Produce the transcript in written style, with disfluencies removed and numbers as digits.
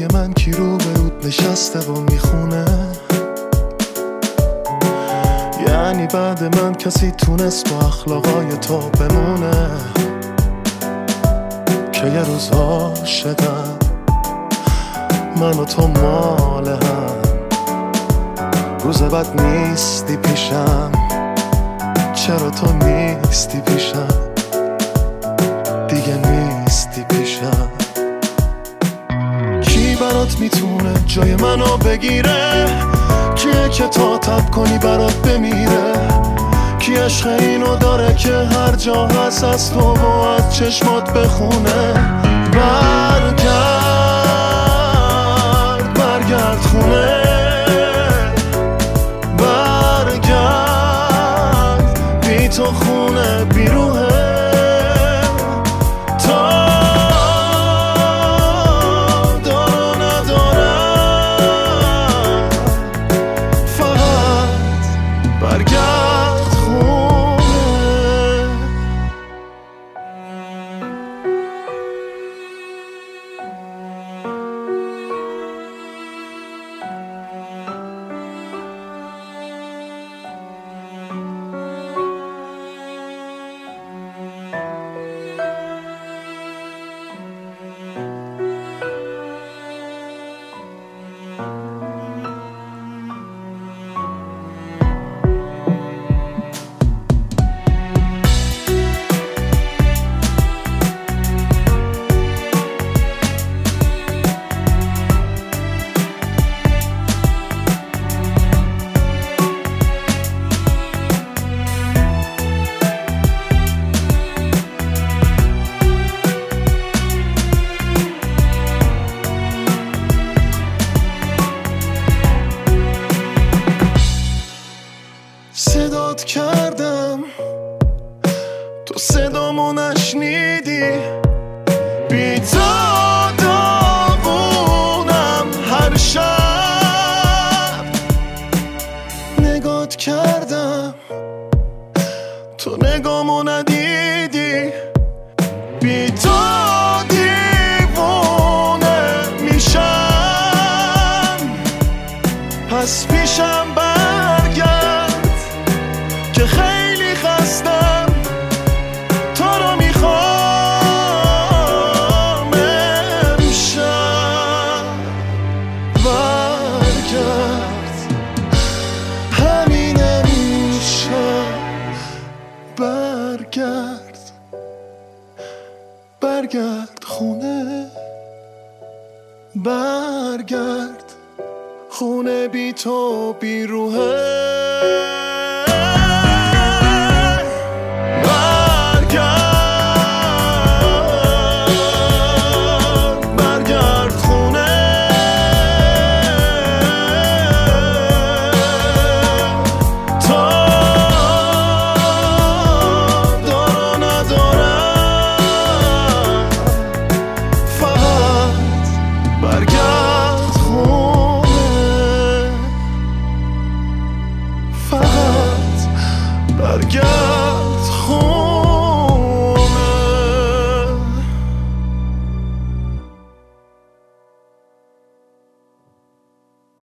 جای من کی رو به رود نشسته و میخونه؟ یعنی بعد من کسی تونست با اخلاقای تو بمونه؟ که یه روز عاشقم من و تو مال هم، روز بعد نیستی پیشم، چرا تو نیستی پیشم، دیگه نیستی پیشم. کی برات میتونه جای منو بگیره؟ کیه که تا تب کنی برات بمیره؟ کی عشق اینو داره که هر جا هست از تو و از چشمات بخونه؟ برگرد خونه، برگرد بی تو خونه بیروه. تا دارو ندارم، فقط برگرد خونه. صدات کردم تو صدامو نشنیدی، بی تو داغونم هر شب. نگات کردم تو نگامو ندیدی، بی تو دیوونه میشم. پس پیشم برگرد که خیلی خستم، تو رو میخوام امشب. برگرد همین امشب، برگرد خونه، برگرد خونه بی تو بی روحه.